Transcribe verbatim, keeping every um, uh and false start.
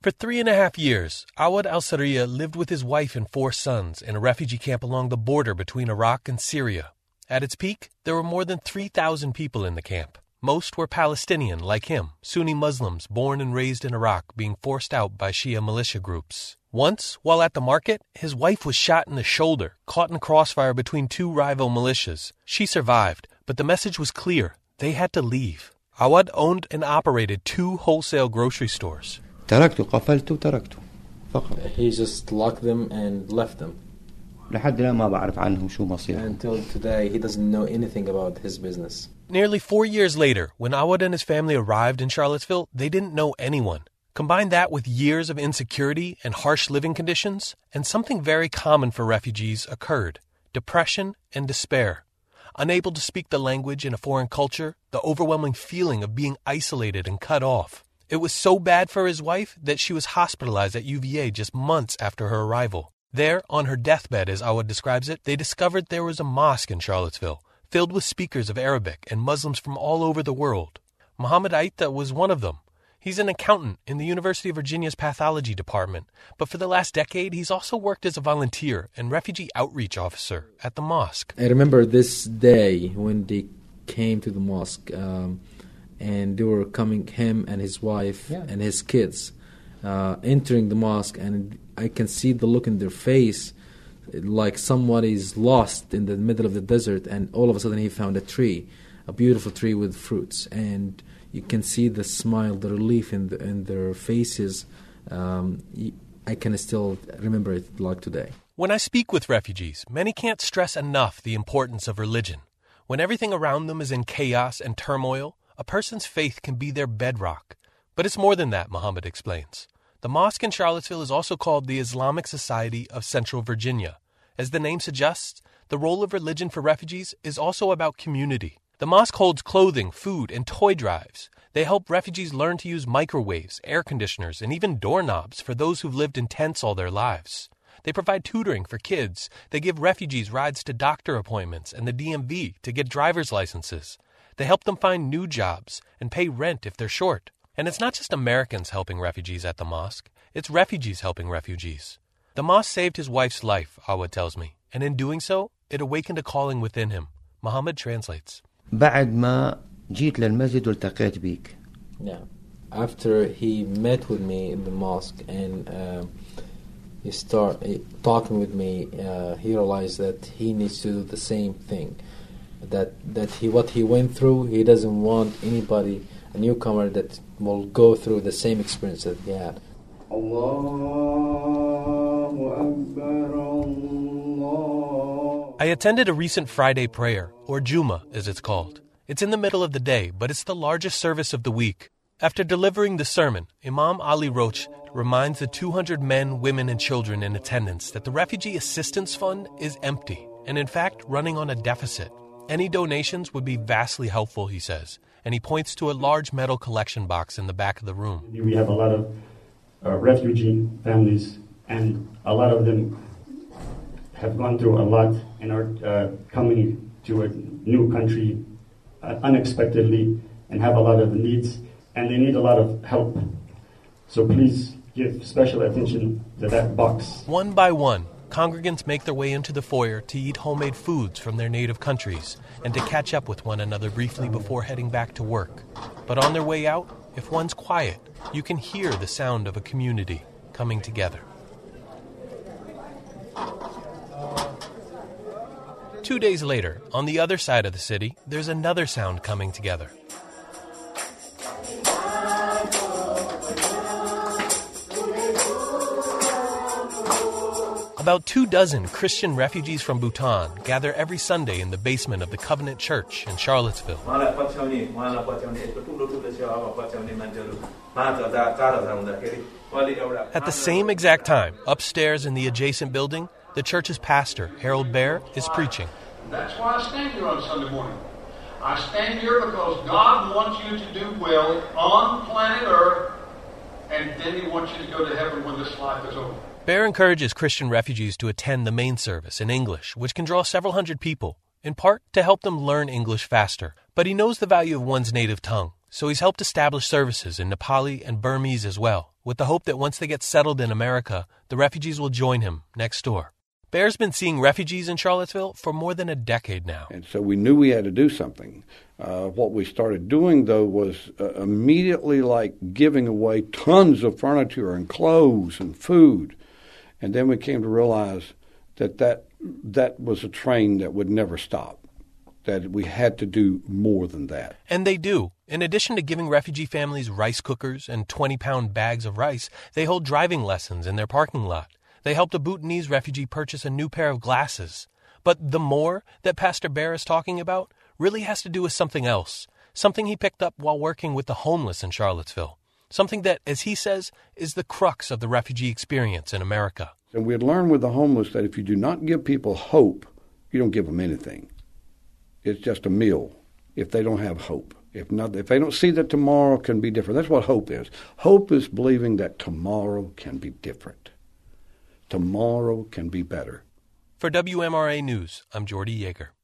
For three and a half years, Awad al-Sarriya lived with his wife and four sons in a refugee camp along the border between Iraq and Syria. At its peak, there were more than three thousand people in the camp. Most were Palestinian, like him, Sunni Muslims born and raised in Iraq, being forced out by Shia militia groups. Once, while at the market, his wife was shot in the shoulder, caught in a crossfire between two rival militias. She survived, but the message was clear. They had to leave. Awad owned and operated two wholesale grocery stores. تركته قفلته وتركته فقط. He just locked them and left them. لحد الآن ما بعرف عنهم شو مصيره. Until today, he doesn't know anything about his business. Nearly four years later, when Awad and his family arrived in Charlottesville, they didn't know anyone. Combine that with years of insecurity and harsh living conditions, and something very common for refugees occurred: depression and despair. Unable to speak the language in a foreign culture, the overwhelming feeling of being isolated and cut off. It was so bad for his wife that she was hospitalized at U V A just months after her arrival. There, on her deathbed, as Awad describes it, they discovered there was a mosque in Charlottesville, filled with speakers of Arabic and Muslims from all over the world. Muhammad Aita was one of them. He's an accountant in the University of Virginia's pathology department, but for the last decade, he's also worked as a volunteer and refugee outreach officer at the mosque. I remember this day when they came to the mosque, um, and they were coming, him and his wife yeah. and his kids, uh, entering the mosque, and I can see the look in their face, like someone is lost in the middle of the desert, and all of a sudden he found a tree, a beautiful tree with fruits, and you can see the smile, the relief in, the, in their faces. Um, I can still remember it like today. When I speak with refugees, many can't stress enough the importance of religion. When everything around them is in chaos and turmoil, a person's faith can be their bedrock. But it's more than that, Muhammad explains. The mosque in Charlottesville is also called the Islamic Society of Central Virginia. As the name suggests, the role of religion for refugees is also about community. The mosque holds clothing, food, and toy drives. They help refugees learn to use microwaves, air conditioners, and even doorknobs for those who've lived in tents all their lives. They provide tutoring for kids. They give refugees rides to doctor appointments and the D M V to get driver's licenses. They help them find new jobs and pay rent if they're short. And it's not just Americans helping refugees at the mosque. It's refugees helping refugees. The mosque saved his wife's life, Awad tells me, and in doing so, it awakened a calling within him. Muhammad translates. بعد ما جيت للمسجد والتقيت بيك. Yeah. After he met with me in the mosque and uh, he started talking with me, uh, he realized that he needs to do the same thing. That that he what he went through, he doesn't want anybody, a newcomer, that will go through the same experience that he had. I attended a recent Friday prayer, or Juma as it's called. It's in the middle of the day, but it's the largest service of the week. After delivering the sermon, Imam Ali Roach reminds the two hundred men, women, and children in attendance that the Refugee Assistance Fund is empty and, in fact, running on a deficit. Any donations would be vastly helpful, he says, and he points to a large metal collection box in the back of the room. We have a lot of uh, refugee families, and a lot of them have gone through a lot and are uh, coming to a new country uh, unexpectedly and have a lot of needs, and they need a lot of help. So please give special attention to that box. One by one, congregants make their way into the foyer to eat homemade foods from their native countries and to catch up with one another briefly before heading back to work. But on their way out, if one's quiet, you can hear the sound of a community coming together. Two days later, on the other side of the city, there's another sound coming together. About two dozen Christian refugees from Bhutan gather every Sunday in the basement of the Covenant Church in Charlottesville. At the same exact time, upstairs in the adjacent building, the church's pastor, Harold Baer, is preaching. That's why I stand here on Sunday morning. I stand here because God wants you to do well on planet Earth, and then He wants you to go to heaven when this life is over. Baer encourages Christian refugees to attend the main service in English, which can draw several hundred people, in part to help them learn English faster. But he knows the value of one's native tongue, so he's helped establish services in Nepali and Burmese as well, with the hope that once they get settled in America, the refugees will join him next door. Bear's been seeing refugees in Charlottesville for more than a decade now. And so we knew we had to do something. Uh, what we started doing, though, was uh, immediately like giving away tons of furniture and clothes and food. And then we came to realize that that, that was a train that would never stop, that we had to do more than that. And they do. In addition to giving refugee families rice cookers and twenty-pound bags of rice, they hold driving lessons in their parking lot. They helped a Bhutanese refugee purchase a new pair of glasses. But the more that Pastor Bear is talking about really has to do with something else, something he picked up while working with the homeless in Charlottesville, something that, as he says, is the crux of the refugee experience in America. And we had learned with the homeless that if you do not give people hope, you don't give them anything. It's just a meal if they don't have hope. If not, if they don't see that tomorrow can be different. That's what hope is. Hope is believing that tomorrow can be different. Tomorrow can be better. For W M R A News, I'm Jordy Yeager.